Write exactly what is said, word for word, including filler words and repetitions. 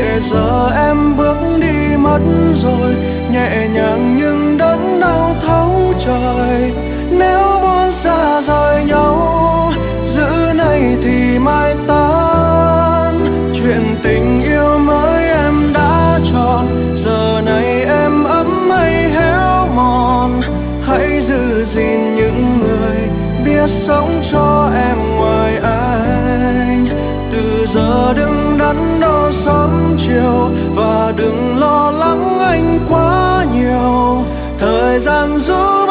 để giờ em bước đi mất rồi, nhẹ nhàng nhưng đớn đau thấu trời. Nếu muốn xa rời nhau, giữ này thì mai tan. Chuyện tình yêu mới em đã chọn, giờ này em ấm hay héo mòn. Hãy giữ gìn những người biết sống cho em ngoài anh. Từ giờ đừng đắn đo sớm chiều, và đừng lo lắng anh quá nhiều. Thời gian giúp